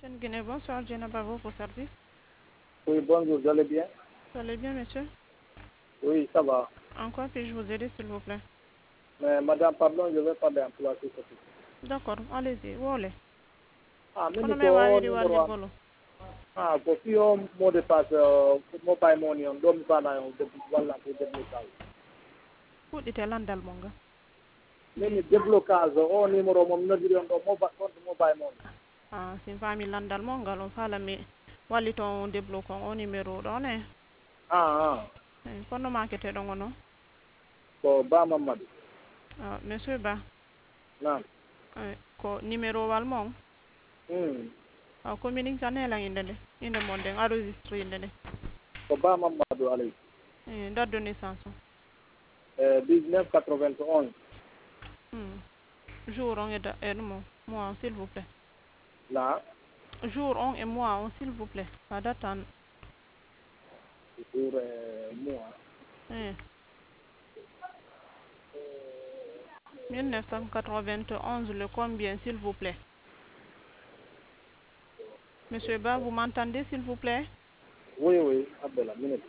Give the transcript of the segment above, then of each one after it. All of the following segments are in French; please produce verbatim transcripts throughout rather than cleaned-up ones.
Guinée, bonsoir, Djenaba, vos services. Oui, bonjour, vous allez bien? Vous allez bien, monsieur? Oui, ça va. En quoi puis-je vous aider, s'il vous plaît? Mais madame, pardon, je vais parler en place, s'il vous plaît. D'accord, allez-y, wole. Ah, mais Kono ni me ko wawiri walde numéro am. bolo. Ah, ko fi o mot de passe euh, mobile money on do mi bana on de wala ko déblocage. Fuɗɗite landal mo nga. Mimi déblocage o numéro mom nodiri on do mobile on mobile money. Ah, sin fami landal mo ngal on fala mi walli ton débloqué o numéro ɗon e. Ah, ah. Eh, kono makete ɗon ono. Ko Ba Mamadou. Ah, monsieur Ba, Naam. eh, ko numéro wal mon. Hmm. Ah, communique tan hela inde nde. Inde mon nden enregistre inde nde. Ko Ba Mamadou alay. Eh, date de naissance o. Euh, dix-neuf quatre-vingt-onze. Hmm. Jour on et da et mo mois, s'il vous plaît. Là, Jour on et mois, on, s'il vous plaît. La date en. pour euh, moi. Eh. mille neuf cent quatre-vingt-onze, le combien, s'il vous plaît? Monsieur Ba, vous m'entendez, s'il vous plaît? Oui, oui, Abdallah, minute.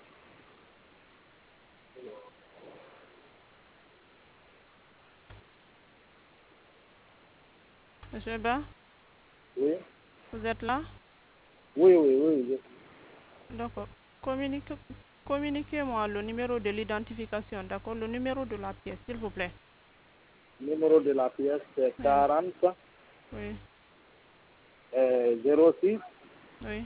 Monsieur Ba, Oui. vous êtes là? Oui, oui, oui. je- D'accord. Communique, communiquez-moi le numéro de l'identification, d'accord? Le numéro de la pièce, s'il vous plaît. Numéro de la pièce, c'est Oui, quarante oui, euh, zéro six oui.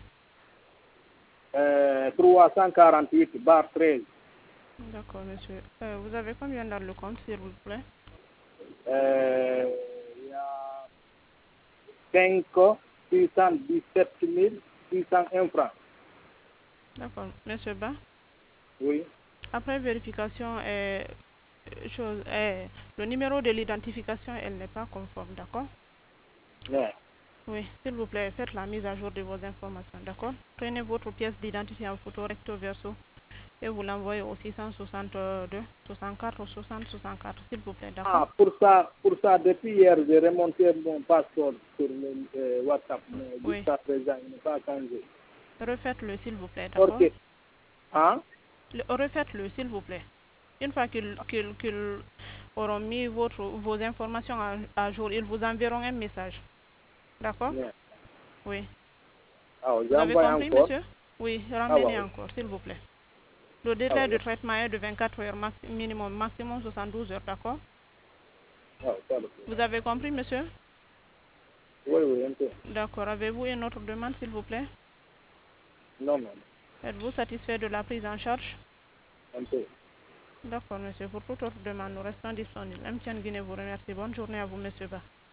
euh, trois cent quarante-huit bar treize. D'accord, monsieur. Euh, vous avez combien dans le compte, s'il vous plaît? Euh, Il y a cinq six cent dix-sept mille six cent un francs. D'accord. Monsieur Ba, Oui. après vérification, euh, chose, euh, le numéro de l'identification, elle n'est pas conforme, d'accord? Ouais. Oui, s'il vous plaît, faites la mise à jour de vos informations, d'accord? Prenez votre pièce d'identité en photo recto verso et vous l'envoyez au six cent soixante-deux soixante-quatre soixante soixante-quatre, s'il vous plaît, d'accord? Ah, pour ça, pour ça, depuis hier, j'ai remonté mon passeport sur le euh, WhatsApp, mais Oui, jusqu'à présent, il n'est pas changé. refaites-le, s'il vous plaît, d'accord? Ok. Hein? Le- Refaites-le, s'il vous plaît. Une fois qu'ils qu'ils- qu'ils auront mis votre, vos informations à, à jour, ils vous enverront un message, d'accord? Yeah. Oui. Ah, Vous avez j'envoie compris, encore. monsieur? Oui, Ah, ouais, ramenez oui. encore, s'il vous plaît. Le Ah, délai de ouais. traitement est de vingt-quatre heures max, minimum, maximum soixante-douze heures, d'accord? Ah, ça va. Vous avez compris, monsieur? Oui, oui, un peu. D'accord. Avez-vous une autre demande, s'il vous plaît? Non, non, Êtes-vous satisfait de la prise en charge? un peu. D'accord, monsieur. Pour toute autre demande, nous restons disponibles. M T N Guinée vous remercie. Bonne journée à vous, monsieur Ba.